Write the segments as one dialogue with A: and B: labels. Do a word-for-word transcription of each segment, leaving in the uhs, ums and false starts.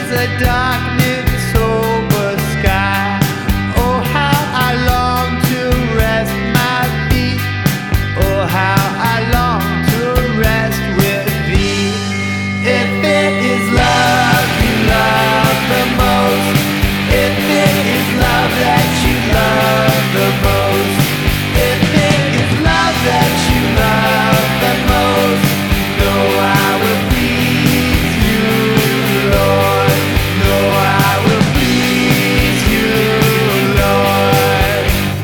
A: the darkness over sky. Oh, how I long to rest my feet. Oh, how I long to rest with thee. If it is love you love the most, if it is love that you love the most, if it is love that you love the most, no, I will please you, Lord. No, I will please you, Lord.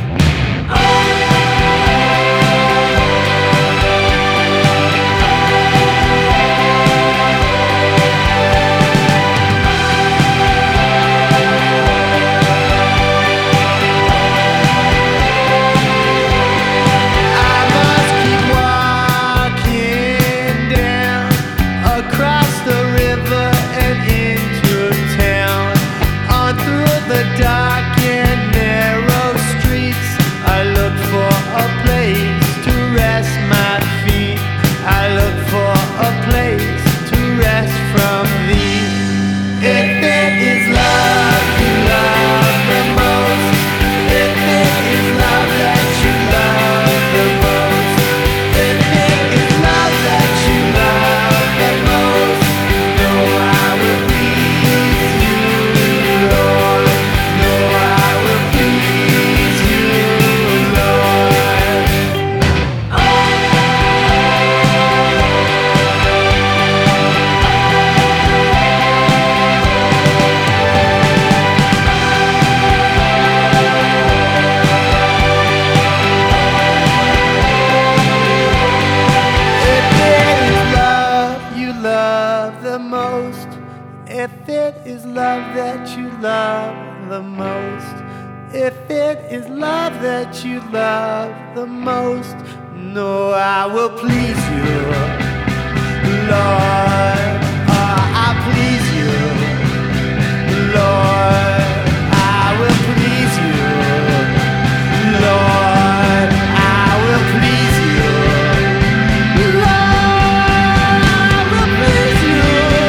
A: I must keep walking down across the river and into town, on through the dark and narrow streets. I look for a place to rest my feet. I look for a place to rest from thee. If it is love you love the most, if it is love that you love the most, if it is love that you love the most, no, I will please you, Lord. No, I will please you, Lord. If it is love you love the most, if it is love that you love the most, if it is love that you love the most, no, I will please you, Lord. Oh, I please you, Lord. I will please you, Lord. I will please you, Lord. I will please you,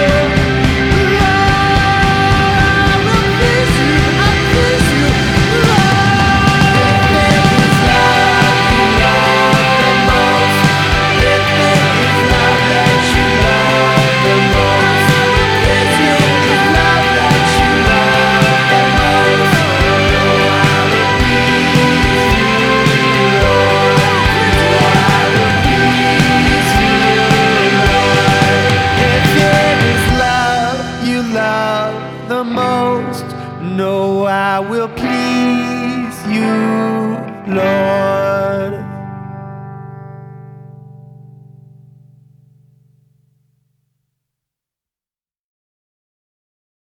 A: Lord. I will please you. I please you, Lord. If it is love you love the most, if it is love that you love the most, if it is love that you love the most, no, I will please you, Lord. No, I will please you, Lord. If it is love you love the most, no, I will please you, Lord.